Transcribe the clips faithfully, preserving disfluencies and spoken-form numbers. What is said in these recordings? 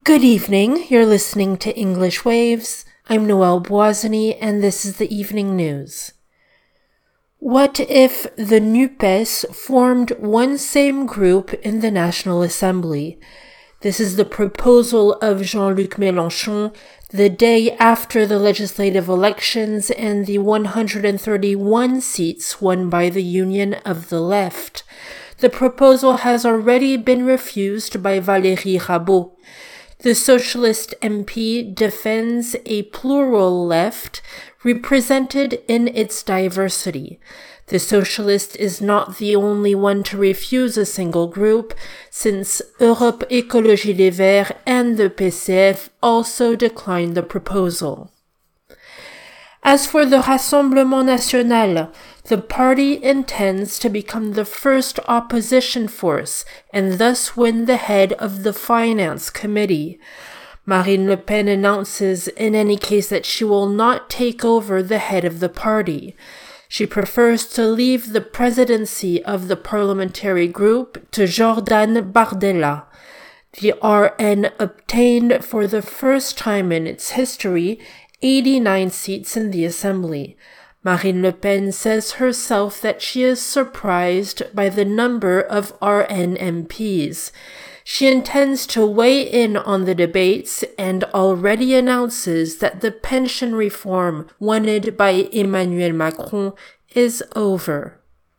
Good evening. You're listening to English Waves. I'm Noelle Boisany, and this is the evening news. What if the NUPES formed one same group in the National Assembly? This is the proposal of Jean-Luc Mélenchon the day after the legislative elections and the one hundred thirty-one seats won by the Union of the Left. The proposal has already been refused by Valérie Rabault. The Socialist M P defends a plural left represented in its diversity. The Socialist is not the only one to refuse a single group, since Europe Écologie Les Verts and the P C F also declined the proposal. As for the Rassemblement National, the party intends to become the first opposition force and thus win the head of the Finance Committee. Marine Le Pen announces in any case that she will not take over the head of the party. She prefers to leave the presidency of the parliamentary group to Jordan Bardella. The R N obtained for the first time in its history eighty-nine seats in the Assembly. Marine Le Pen says herself that she is surprised by the number of R N M Ps. She intends to weigh in on the debates and already announces that the pension reform wanted by Emmanuel Macron is over.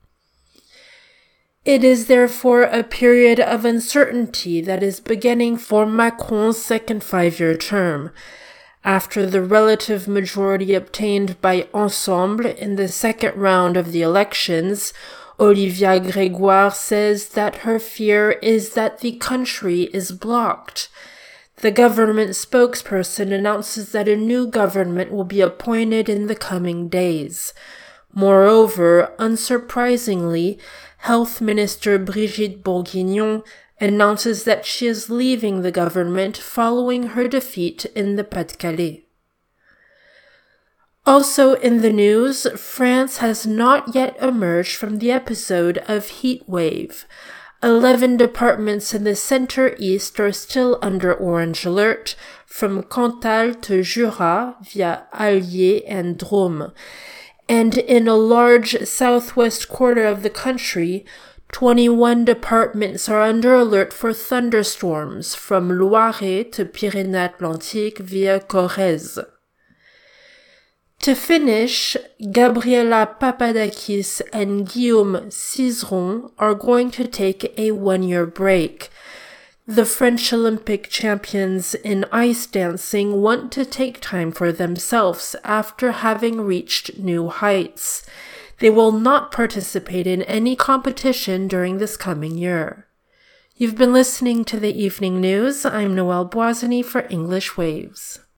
It is therefore a period of uncertainty that is beginning for Macron's second five-year term. After the relative majority obtained by Ensemble in the second round of the elections, Olivia Grégoire says that her fear is that the country is blocked. The government spokesperson announces that a new government will be appointed in the coming days. Moreover, unsurprisingly, Health Minister Brigitte Bourguignon announces that she is leaving the government following her defeat in the Pas-de-Calais. Also in the news, France has not yet emerged from the episode of heat wave. Eleven departments in the center-east are still under orange alert, from Cantal to Jura via Allier and Drôme. And in a large southwest quarter of the country, twenty-one departments are under alert for thunderstorms from Loiret to Pyrénées-Atlantiques via Corrèze. To finish, Gabriela Papadakis and Guillaume Cizeron are going to take a one-year break. The French Olympic champions in ice dancing want to take time for themselves after having reached new heights. They will not participate in any competition during this coming year. You've been listening to the evening news. I'm Noelle Boisany for English Waves.